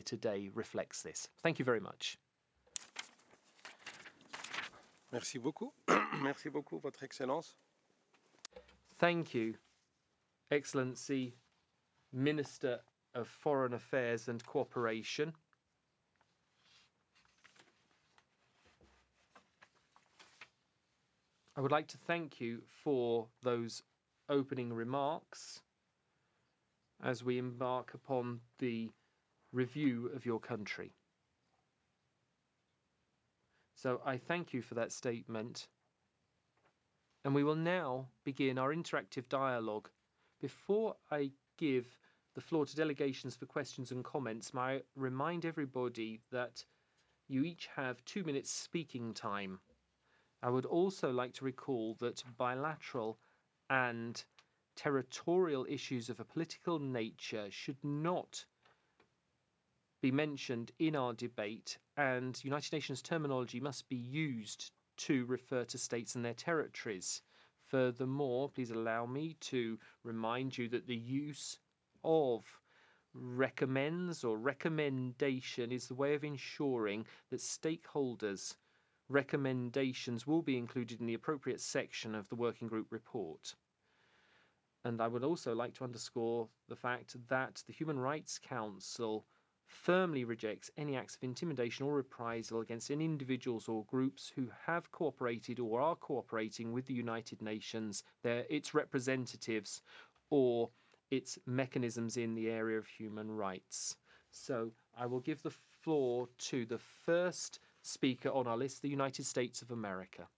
today reflects this. Thank you very much. Merci beaucoup. Merci beaucoup, Votre Excellence. Thank you, Excellency, Minister of Foreign Affairs and Cooperation. I would like to thank you for those opening remarks as we embark upon the review of your country. So I thank you for that statement. And we will now begin our interactive dialogue. Before I give the floor to delegations for questions and comments, may I remind everybody that you each have 2 minutes speaking time. I would also like to recall that bilateral and territorial issues of a political nature should not be mentioned in our debate, and United Nations terminology must be used to refer to states and their territories. Furthermore, please allow me to remind you that the use of recommends or recommendation is the way of ensuring that stakeholders' recommendations will be included in the appropriate section of the working group report. And I would also like to underscore the fact that the Human Rights Council firmly rejects any acts of intimidation or reprisal against any individuals or groups who have cooperated or are cooperating with the United Nations, its representatives, or its mechanisms in the area of human rights. So I will give the floor to the first speaker on our list, the United States of America.